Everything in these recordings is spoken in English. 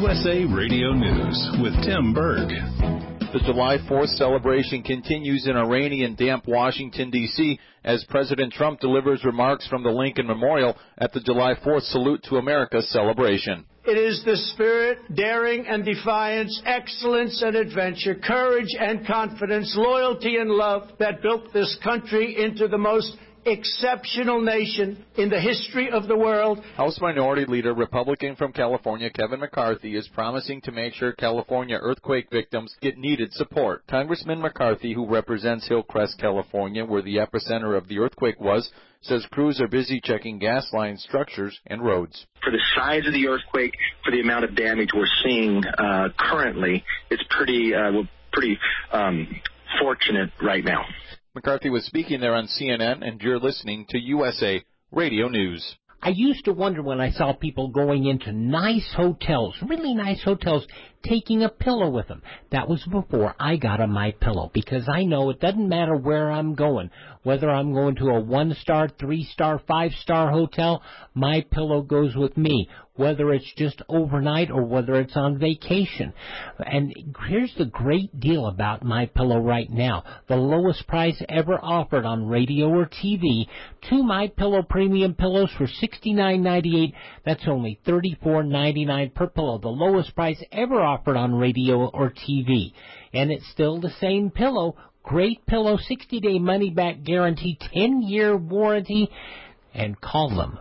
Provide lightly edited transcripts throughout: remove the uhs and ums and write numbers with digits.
USA Radio News with Tim Berg. The July 4th celebration continues in a rainy and damp Washington, D.C. as President Trump delivers remarks from the Lincoln Memorial at the July 4th Salute to America celebration. It is the spirit, daring and defiance, excellence and adventure, courage and confidence, loyalty and love that built this country into the most exceptional nation in the history of the world. House Minority Leader, Republican from California, Kevin McCarthy, is promising to make sure California earthquake victims get needed support. Congressman McCarthy, who represents Hillcrest, California, where the epicenter of the earthquake was, says crews are busy checking gas line structures and roads. For the size of the earthquake, for the amount of damage we're seeing currently, it's pretty fortunate right now. McCarthy was speaking there on CNN, and you're listening to USA Radio News. I used to wonder when I saw people going into nice hotels, really nice hotels, taking a pillow with them. That was before I got a MyPillow, because I know it doesn't matter where I'm going. Whether I'm going to a 1-star, 3-star, 5-star hotel, MyPillow goes with me, whether it's just overnight or whether it's on vacation. And here's the great deal about MyPillow right now. The lowest price ever offered on radio or TV. 2 MyPillow premium pillows for $69.98. That's only $34.99 per pillow. The lowest price ever offered on radio or TV. And it's still the same pillow. Great pillow, 60-day money-back guarantee, 10-year warranty. And call them,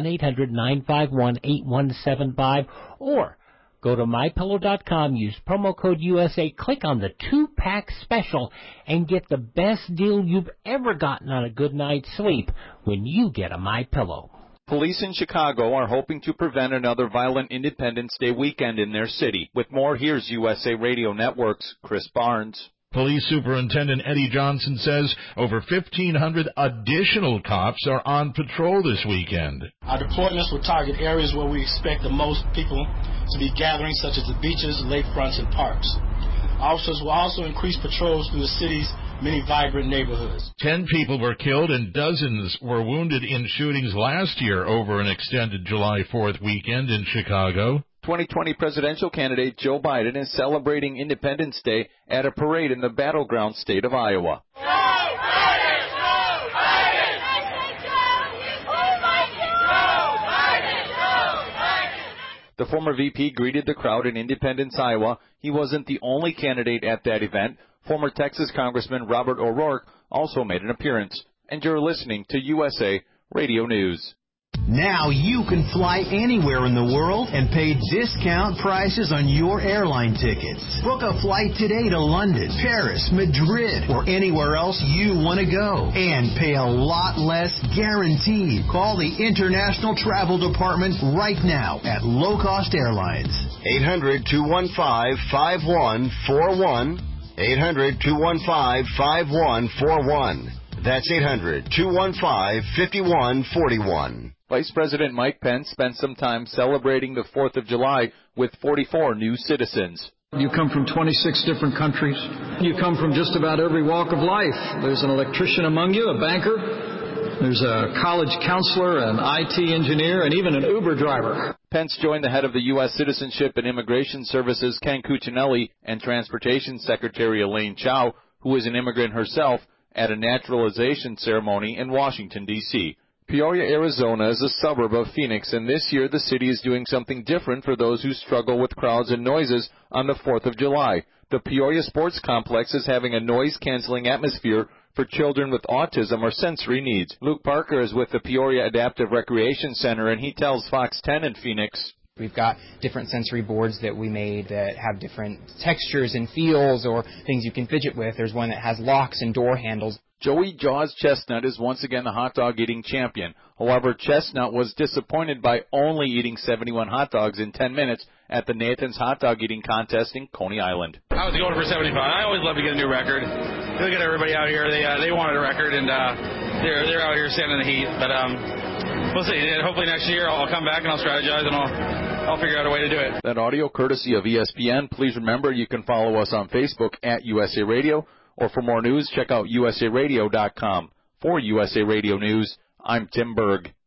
1-800-951-8175, or go to MyPillow.com, use promo code USA, click on the 2-pack special, and get the best deal you've ever gotten on a good night's sleep when you get a MyPillow. Police in Chicago are hoping to prevent another violent Independence Day weekend in their city. With more, here's USA Radio Network's Chris Barnes. Police Superintendent Eddie Johnson says over 1,500 additional cops are on patrol this weekend. Our deployments will target areas where we expect the most people to be gathering, such as the beaches, lakefronts, and parks. Officers will also increase patrols through the city's many vibrant neighborhoods. 10 people were killed and dozens were wounded in shootings last year over an extended July 4th weekend in Chicago. 2020 presidential candidate Joe Biden is celebrating Independence Day at a parade in the battleground state of Iowa. Joe Biden! Joe Biden! Joe Biden! The former VP greeted the crowd in Independence, Iowa. He wasn't the only candidate at that event. Former Texas Congressman Robert O'Rourke also made an appearance. And you're listening to USA Radio News. Now you can fly anywhere in the world and pay discount prices on your airline tickets. Book a flight today to London, Paris, Madrid, or anywhere else you want to go. And pay a lot less guaranteed. Call the International Travel Department right now at Low Cost Airlines. 800-215-5141. 800-215-5141. That's 800-215-5141. Vice President Mike Pence spent some time celebrating the 4th of July with 44 new citizens. You come from 26 different countries. You come from just about every walk of life. There's an electrician among you, a banker. There's a college counselor, an IT engineer, and even an Uber driver. Pence joined the head of the U.S. Citizenship and Immigration Services, Ken Cuccinelli, and Transportation Secretary Elaine Chao, who is an immigrant herself, at a naturalization ceremony in Washington, D.C. Peoria, Arizona is a suburb of Phoenix, and this year the city is doing something different for those who struggle with crowds and noises on the 4th of July. The Peoria Sports Complex is having a noise-canceling atmosphere for children with autism or sensory needs. Luke Parker is with the Peoria Adaptive Recreation Center, and he tells Fox 10 in Phoenix. We've got different sensory boards that we made that have different textures and feels or things you can fidget with. There's one that has locks and door handles. Joey Jaws Chestnut is once again the hot dog eating champion. However, Chestnut was disappointed by only eating 71 hot dogs in 10 minutes at the Nathan's Hot Dog Eating Contest in Coney Island. I was going for 75. I always love to get a new record. Look at everybody out here. They wanted a record, and they're out here standing in the heat. But we'll see. Hopefully next year I'll come back and I'll strategize and I'll figure out a way to do it. That audio courtesy of ESPN. Please remember you can follow us on Facebook at USA Radio, or for more news, check out usaradio.com. For USA Radio News, I'm Tim Berg.